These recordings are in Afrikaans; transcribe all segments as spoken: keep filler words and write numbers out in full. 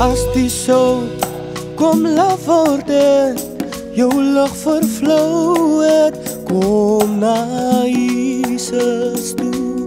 As die sout kom laat word het, jou lig vervlou het, kom na Jesus toe.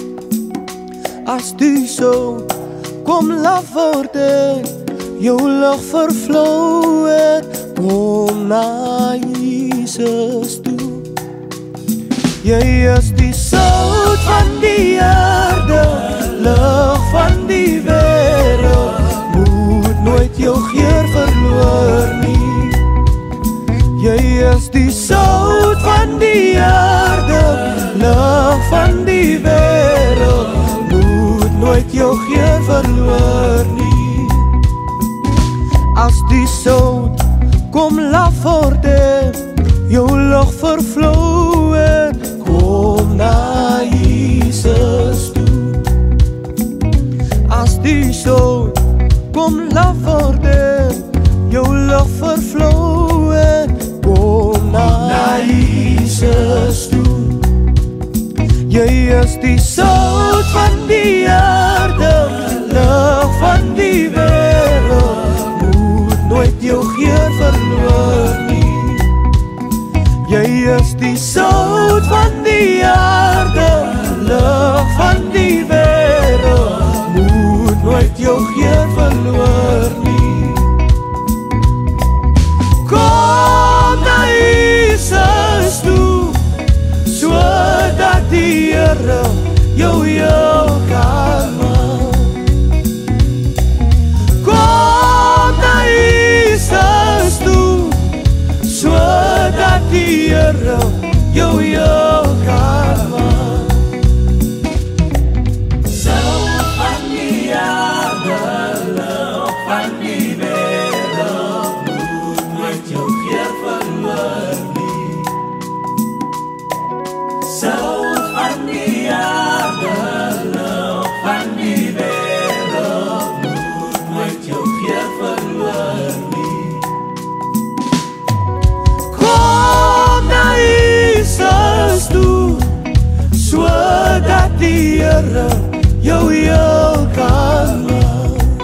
As die sout kom laat word het, jou lig vervlou het, kom na Jesus toe. Jy is die sout van die aarde, lig van die wêreld, moet nooit jou geur verloor nie. Jy is die sout van die aarde, lig van die wêreld, moet nooit jou geur verloor nie. As die sout kom laat word het, jou lig vervlou het, kom na Jesus toe. As die sout kom laat word het, jou lig vervlou het, kom na Jesus toe. Jy is die sout van die aarde, lig van die wêreld, moet nooit jou geur verloor nie. Jy is die sout van die aarde, lig van die wêreld, moet nooit jou geur verloor nie. Kom na Jesus toe, sodat die Here jou jou kan maak. Kom na Jesus toe, sodat die Here jou jou kan maak. Sout van die aarde, lig van die wêreld, moet nooit jou geur verloor nie. Sout van die aarde, lig van die wêreld, moet nooit jou geur verloor nie. Kom na Jesus toe, sodat die Here jou jou kan maak.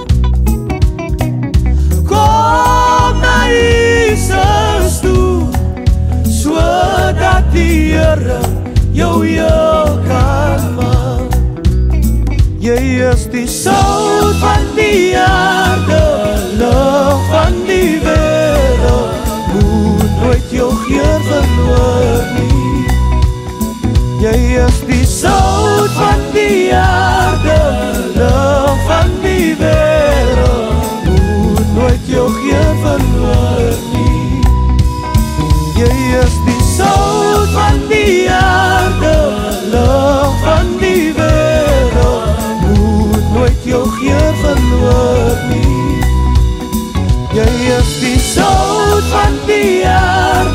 Kom na Jesus toe, sodat die Here jou jou kan maak. Jy is die sout van die aarde, lig van die wêreld, moet nooit jou geur verloor nie. Jy is die sout van die aarde, lig van die wêreld, moet nooit jou geur verloor nie. Jy is die sout van die aarde, lig van die wêreld, moet nooit jou geur verloor nie. Jy is die sout van die aarde,